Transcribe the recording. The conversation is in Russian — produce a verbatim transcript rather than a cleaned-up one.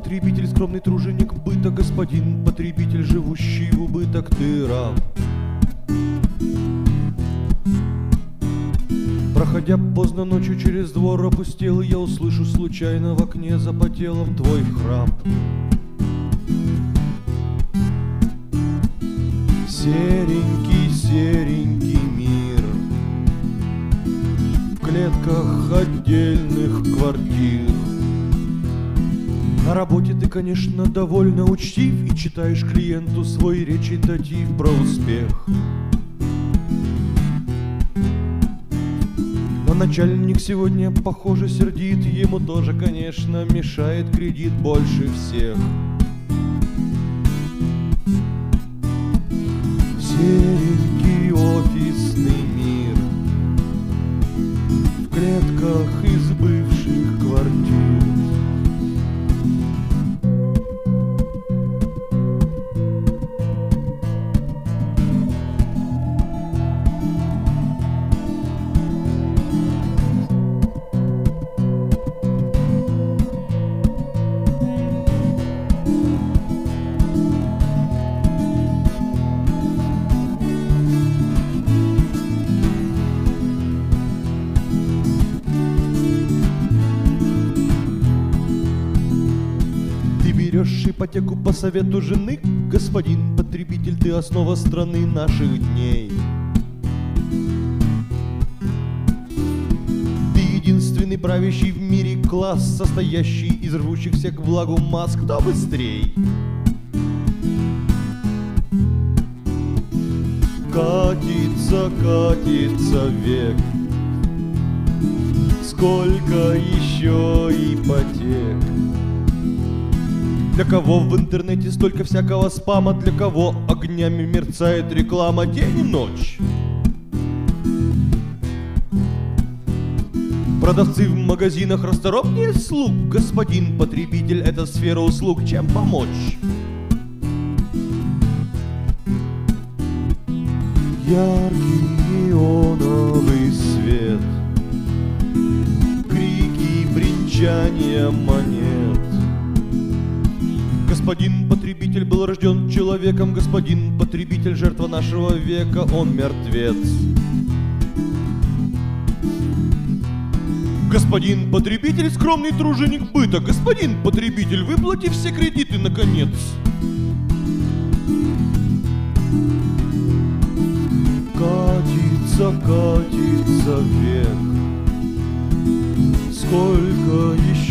потребитель, скромный труженик быта, господин потребитель, живущий в убыток, ты раб. Проходя поздно ночью через двор опустелый, я услышу случайно в окне за потелом твой храп. Серенький, серенький мир в клетках отдельных квартир. На работе ты, конечно, довольно учтив и читаешь клиенту свой речитатив про успех. Но начальник сегодня, похоже, сердит, ему тоже, конечно, мешает кредит больше всех. Серенький офисный мир в клетках из бывших квартир. Берешь ипотеку по совету жены, господин потребитель, ты основа страны наших дней. Ты единственный правящий в мире класс, состоящий из рвущихся к благу масс. Кто быстрей? Катится, катится век. Сколько еще ипотек? Для кого в интернете столько всякого спама, для кого огнями мерцает реклама день и ночь. Продавцы в магазинах расторопнее слуг, господин потребитель, это сфера услуг, чем помочь? Яркий неоновый свет, крики, бренчание монет. Господин потребитель был рожден человеком, господин потребитель жертва нашего века, он мертвец. Господин потребитель скромный труженик быта, господин потребитель, выплати все кредиты наконец. Катится, катится век, сколько еще